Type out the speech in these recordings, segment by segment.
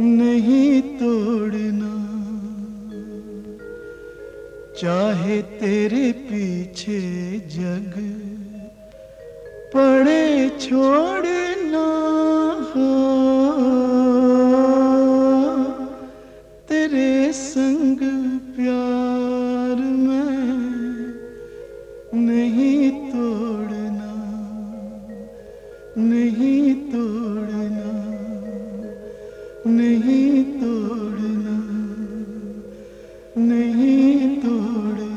नहीं तोड़ना, चाहे तेरे पीछे जग पड़े छोड़ना। हो तेरे संग प्यार में नहीं तोड़ना, नहीं तोड़ना, नहीं तोड़ना, नहीं तोड़ना।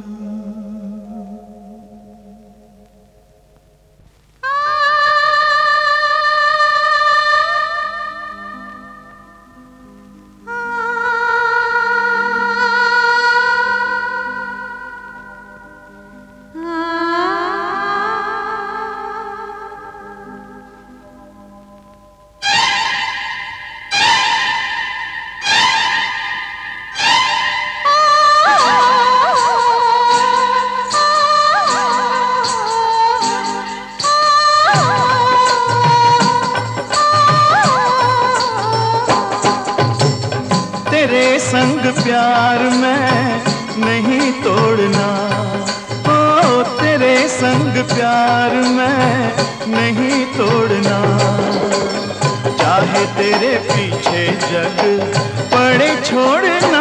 तेरे संग प्यार में नहीं तोड़ना, ओ तेरे संग प्यार में नहीं तोड़ना, चाहे तेरे पीछे जग पड़े छोड़ना।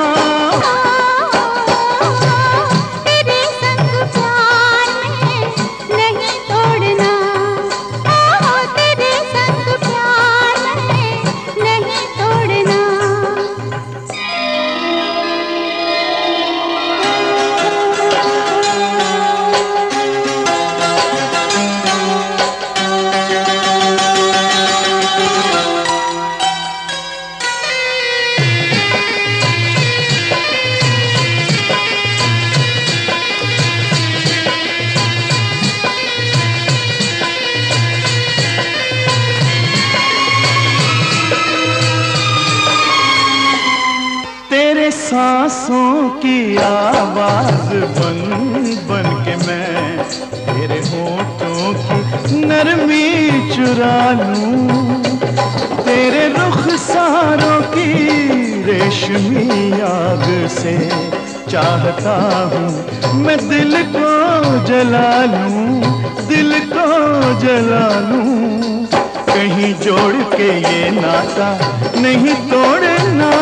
तेरे सांसों की आवाज बन बन के मैं तेरे होठों की नरमी चुरा लूं, तेरे रुखसारों की रेशमी आग से चाहता हूँ मैं दिल को जला लूं, दिल को जला लूं। कहीं जोड़ के ये नाता नहीं तोड़ना।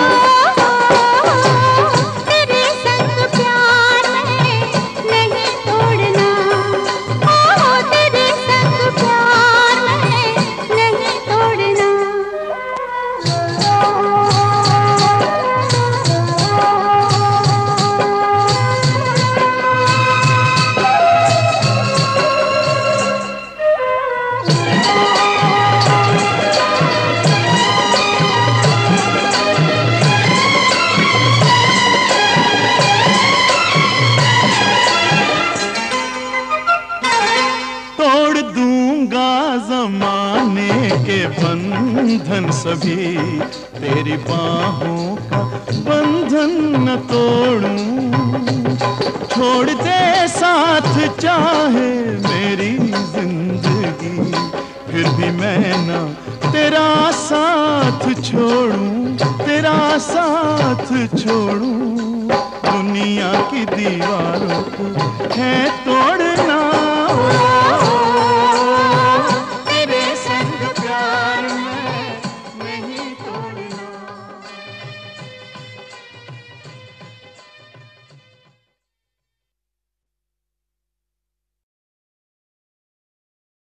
तोड़ दूंगा ज़माने के बंधन सभी, तेरी बाहों का बंधन न तोड़ूं। छोड़ दे साथ चाहे मेरी जिंदगी, फिर भी मैं ना तेरा साथ छोड़ूं, तेरा साथ छोड़ूं। दुनिया की दीवारों को है तोड़ना।